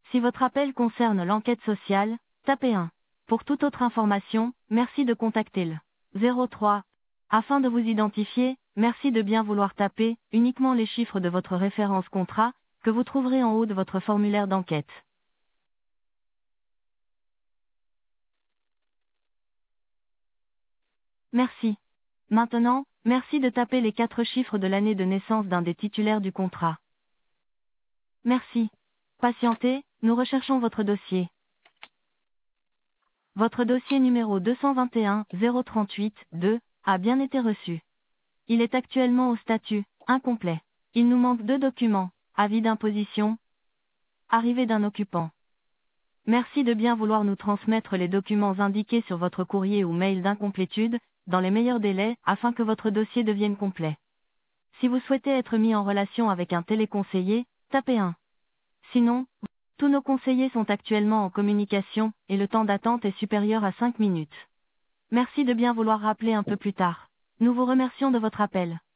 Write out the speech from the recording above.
Si votre appel concerne l'enquête sociale, tapez 1. Pour toute autre information, merci de contacter le 03. Afin de vous identifier, merci de bien vouloir taper uniquement les chiffres de votre référence contrat, que vous trouverez en haut de votre formulaire d'enquête. Merci. Maintenant, merci de taper les 4 chiffres de l'année de naissance d'un des titulaires du contrat. Merci. Patientez, nous recherchons votre dossier. Votre dossier numéro 221 038 2 a bien été reçu. Il est actuellement au statut incomplet. Il nous manque 2 documents, avis d'imposition, arrivée d'un occupant. Merci de bien vouloir nous transmettre les documents indiqués sur votre courrier ou mail d'incomplétude, dans les meilleurs délais, afin que votre dossier devienne complet. Si vous souhaitez être mis en relation avec un téléconseiller, tapez 1. Sinon, tous nos conseillers sont actuellement en communication, et le temps d'attente est supérieur à 5 minutes. Merci de bien vouloir rappeler un peu plus tard. Nous vous remercions de votre appel.